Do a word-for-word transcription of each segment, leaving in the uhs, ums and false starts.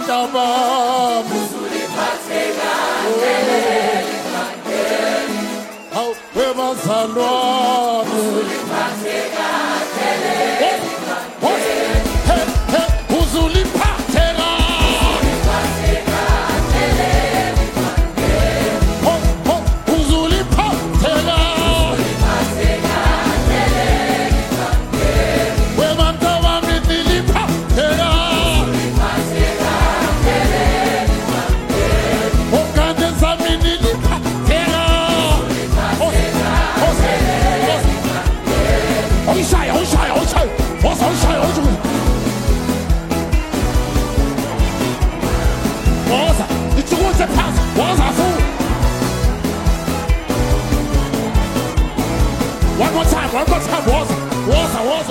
bami hawu webazalwane uzuliphathela uzuliphathela webanta bami niliphathela okande zami niliphathela oyishaya oyishaya oyishaya woza oyishaya oyishaya woza ijukuze phansi woza futhi one more time one more time woza woza woza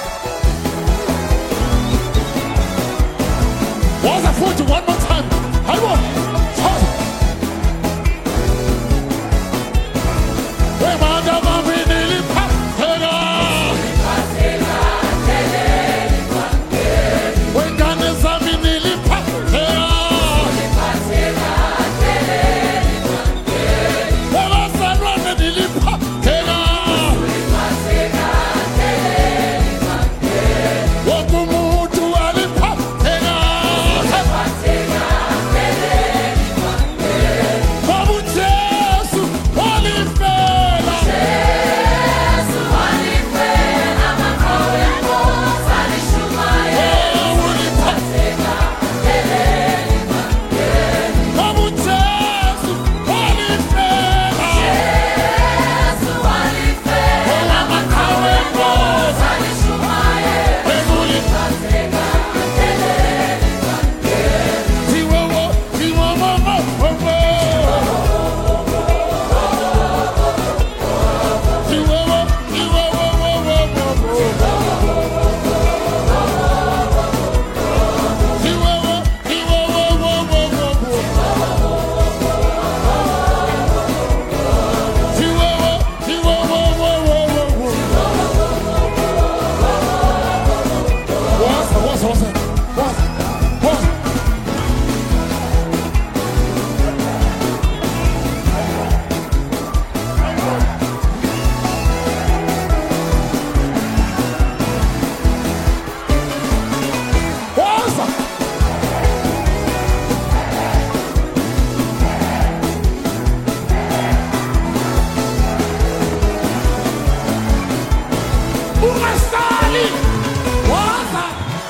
woza futhi one more time hayibo wemanda bami niliphathela wengane zami niliphathela wabazalwane niliphathela wonke umuntu aliphathela ngoba uJesu walifela ngoba uJesu walifela amaqhawe enkosi alishumayela Tiwowo, tiwowo, wowo. Tiwowo, tiwowo, wowo, wowo. Tiwowo, tiwowo, wowo, wowo. Tiwowo, tiwowo, wowo, wowo. Woza, woza, woza. Woza, woza. Woza. Ungasali. Woza.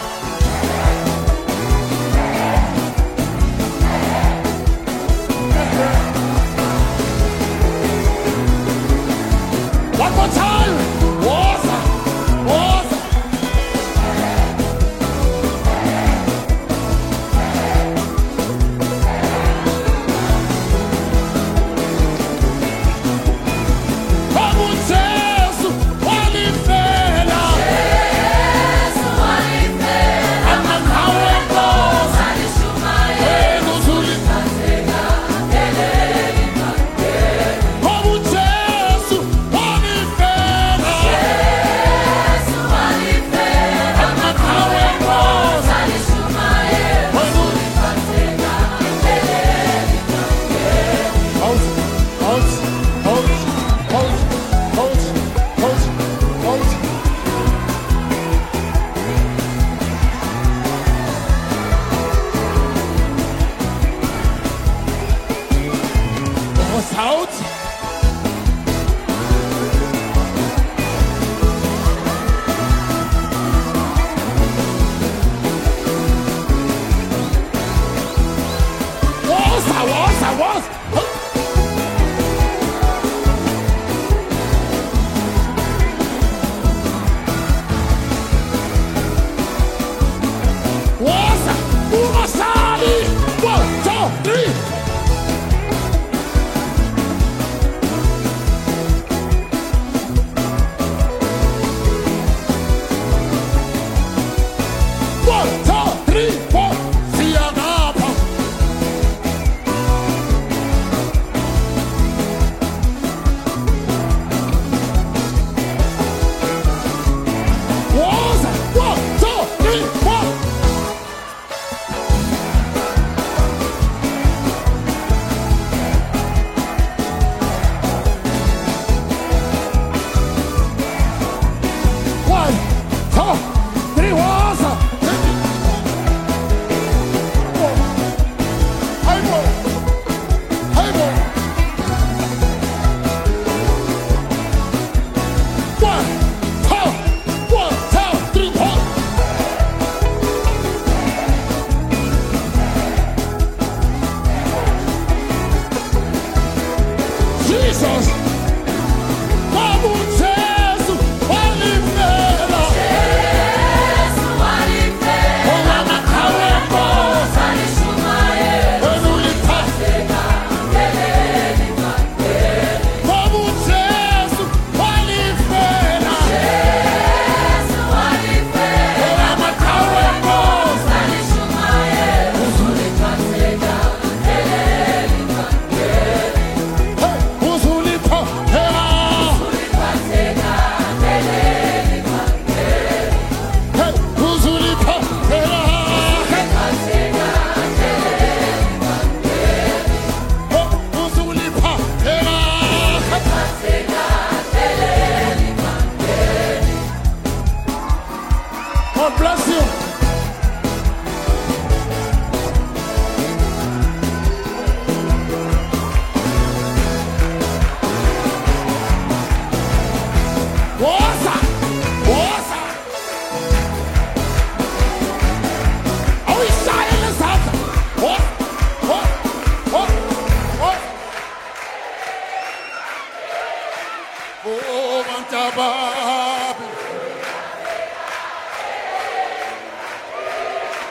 One more time. Woza. Woza. Ngoba uJesu walifela amaqhawe enkosi alishumayela ngoba uJesu walifela amaqhawe enkosi Hold, hold, hold, hold, hold, hold, hold. Woza out. Woza, woza, woza. Woza, ungasali. One, two, three. One, two, three, four. Siyangapha.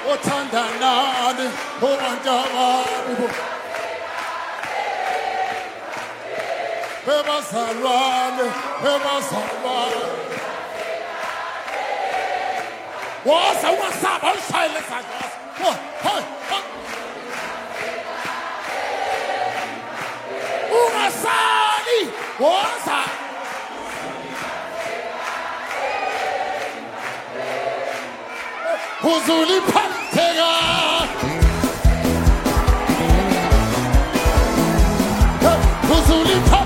othandanani obantwabami bebazalwane bebazalwane woza ungasaba ushayele sandla wo hey ungasali woza uzuliphatheka uzuliphatheka